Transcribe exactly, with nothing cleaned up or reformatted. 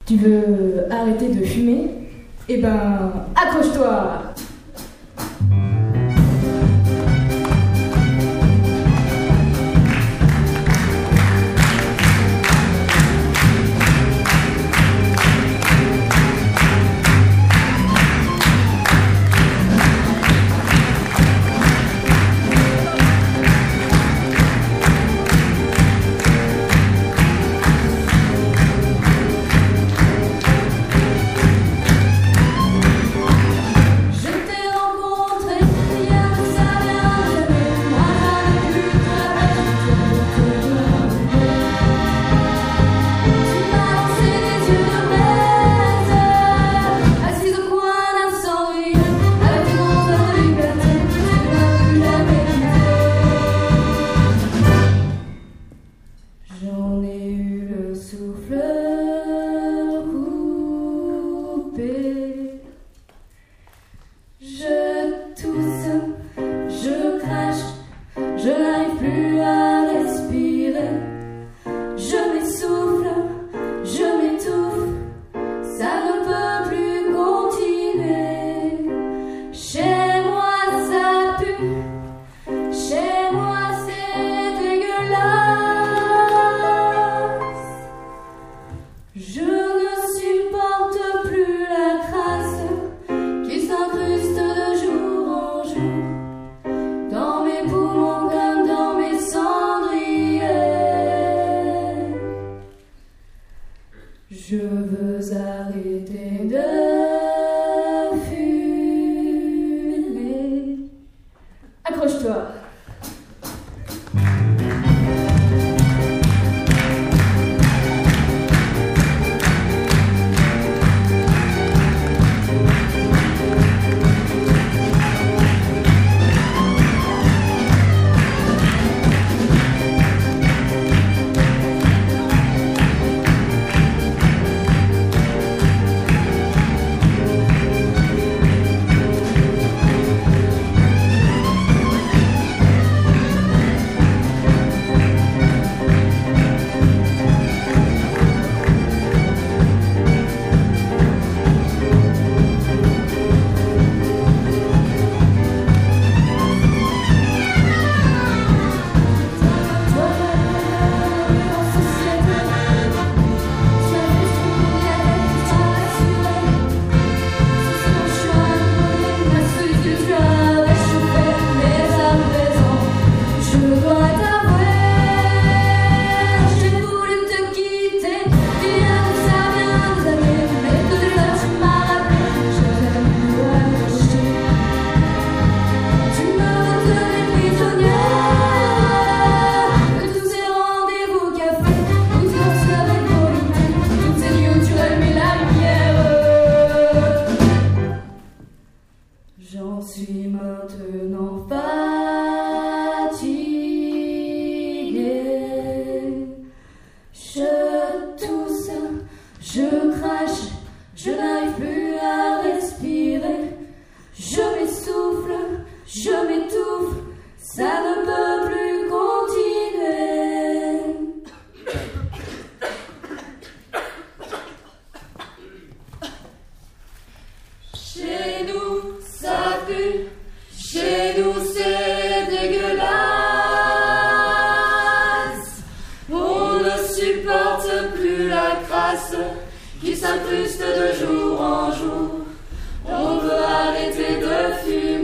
Tu veux arrêter de fumer? Eh ben, accroche-toi! Je veux arrêter de fumer. Accroche-toi. J'en suis maintenant fatiguée. Je tousse, je crache, je n'arrive plus à respirer. Je m'essouffle, je m'étouffe, ça ne peut plus continuer. Chez nous, ça pue, chez nous c'est dégueulasse. On ne supporte plus la crasse qui s'incruste de jour en jour. On veut arrêter de fumer.